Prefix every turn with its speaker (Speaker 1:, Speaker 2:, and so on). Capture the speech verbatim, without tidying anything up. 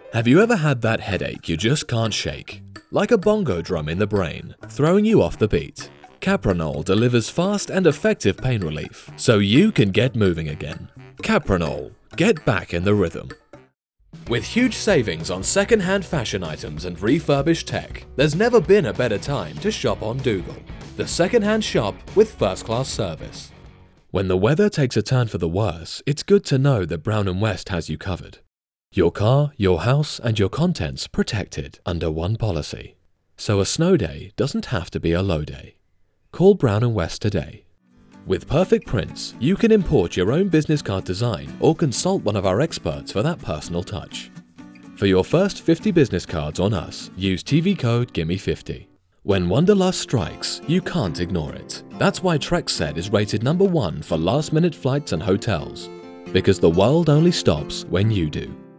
Speaker 1: Have you ever had that headache you just can't shake? Like a bongo drum in the brain, throwing you off the beat. Capranol delivers fast and effective pain relief, so you can get moving again. Capranol, get back in the rhythm. With huge savings on second-hand fashion items and refurbished tech, there's never been a better time to shop on Dougal, the second-hand shop with first-class service. When the weather takes a turn for the worse, it's good to know that Brown and West has you covered. Your car, your house, and your contents protected under one policy. So a snow day doesn't have to be a low day. Call Brown and West today. With perfect prints, you can import your own business card design or consult one of our experts for that personal touch. For your first fifty business cards on us, use T V code gimme fifty. When wanderlust strikes, you can't ignore it. That's why Trexed is rated number one for last-minute flights and hotels. Because the world only stops when you do.